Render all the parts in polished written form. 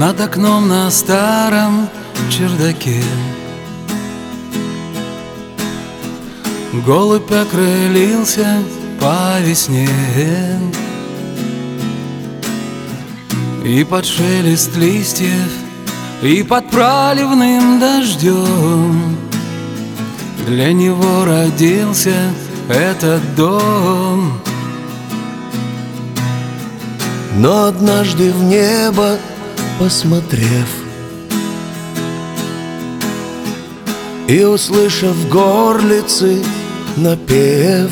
Над окном на старом чердаке голубь окрылился по весне, и под шелест листьев, и под проливным дождем для него родился этот дом. Но однажды в небо посмотрев и услышав в горлице напев,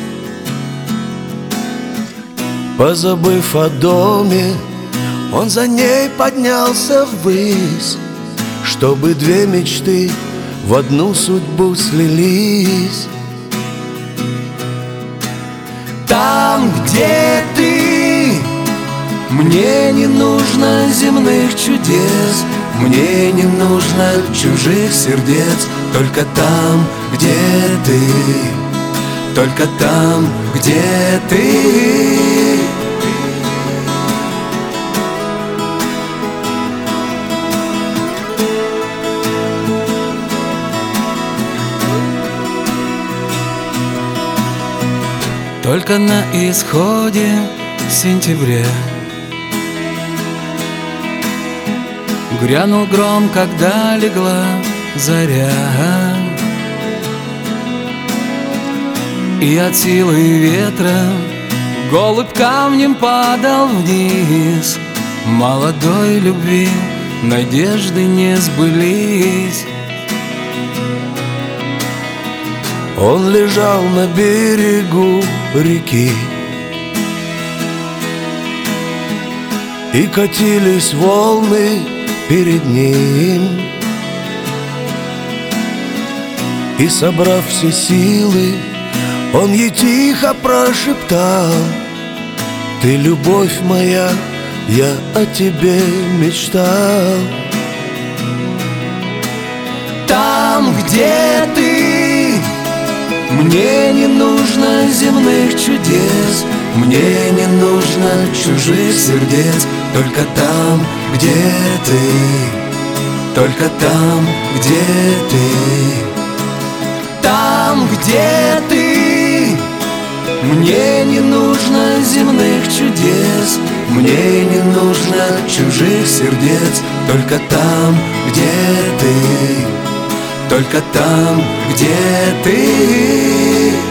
позабыв о доме, он за ней поднялся ввысь, чтобы две мечты в одну судьбу слились. Там, где ты, мне не нужно земных чудес, мне не нужно чужих сердец. Только там, где ты, только там, где ты. Только на исходе сентября грянул гром, когда легла заря, и от силы ветра голубь камнем падал вниз. Молодой любви надежды не сбылись. Он лежал на берегу реки, и катились волны перед ним. И, собрав все силы, он ей тихо прошептал: ты, любовь моя, я о тебе мечтал. Там, где ты, мне не нужно земных чудес, мне не нужно чужих сердец. Только там, где ты, только там, где ты. Там, где ты, мне не нужно земных чудес, мне не нужно чужих сердец. Только там, где ты, только там, где ты.